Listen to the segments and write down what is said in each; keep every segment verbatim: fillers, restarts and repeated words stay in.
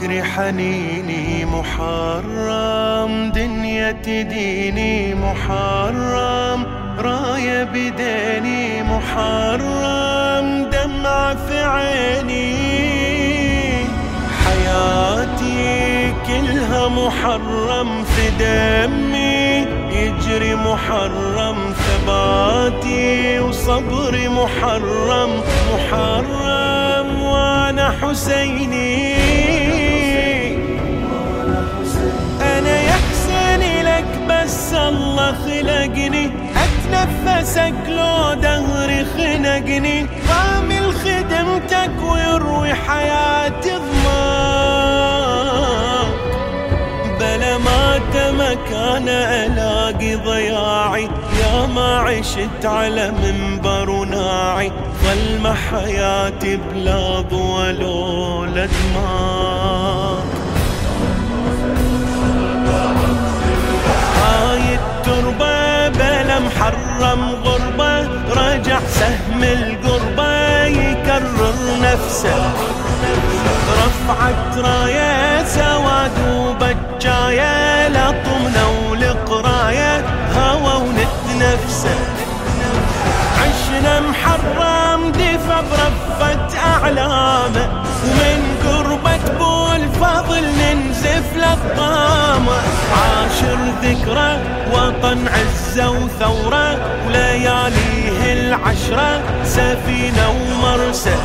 تدري حنيني محرم، دنيا تديني محرم، راية بديني محرم، دمع في عيني، حياتي كلها محرم، في دمي يجري محرم، ثباتي وصبري محرم محرم، وانا حسيني. انا يا حسيني لك بس الله خلقني، اتنفسك لو دهري خنقني، ضامل خدمتك ويروي حياتي ضماك، بلا ما تمكان الاقي ضياعي، يا ما عشت على منبر وناعي، ظلمة حياتي بلا ضوى لولا دماك. هاي التربة بلا محرم غربة، رجع سهم القربة يكرر نفسه، رفعت راية سواد وبجاية، لطمنا ولقراية هوى ونتنفسه، عشنا محرم دفا برفة أعلامه، ومن قربة بو الفضل ننزف للطامة، عاشر ذكرى وطن عزة وثورة، ولياليه العشرة سفينة ومرسى.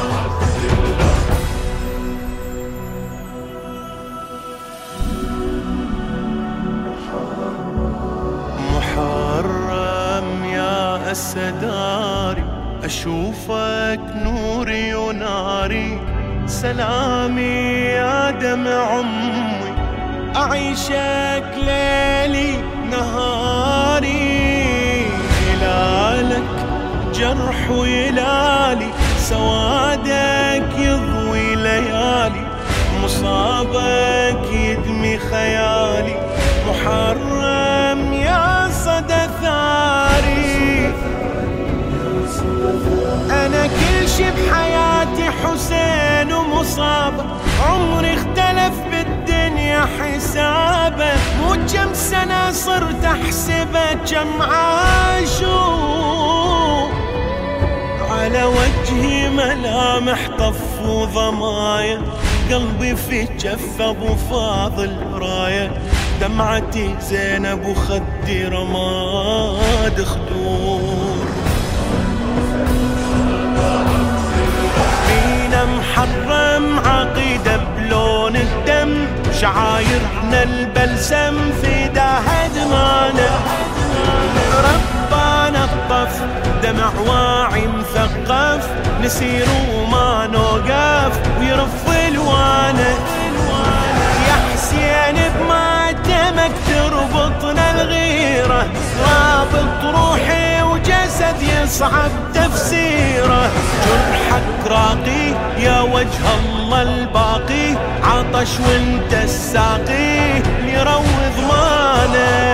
محرم يا أسداري، أشوفك نوري وناري، سلامي يا دمع أمي، أعيشك ليلي نهاري، هلالك جرح ويلالي، سوادك يضوي ليالي، مصابك يدمي خيالي، محرم يا صدى ثاري. أنا كل شي بحياتي حسين ومصابة، عمري اختلف بالدنيا حسابه، مو كم سنة صرت أحسبه كم عاشوا، على وجهي ملامح طف وضمايا، قلبي في جف أبو فاضل راية، دمعتي زينب وخدي رماد خدور، فينا محرم عقيدة بلون الدم، شعايرنا البلسم في داها دمانا، ربانا الطف دمع واعي مثقف، نسير وما نوقف ويرف الوانه، يا حسين بماتمك تربطنا الغيرة، رابط روحي وجسد يصعب تفسيره، جرحك راقي يا وجه الله الباقي، عطش وانت الساقي يروي ضمانه.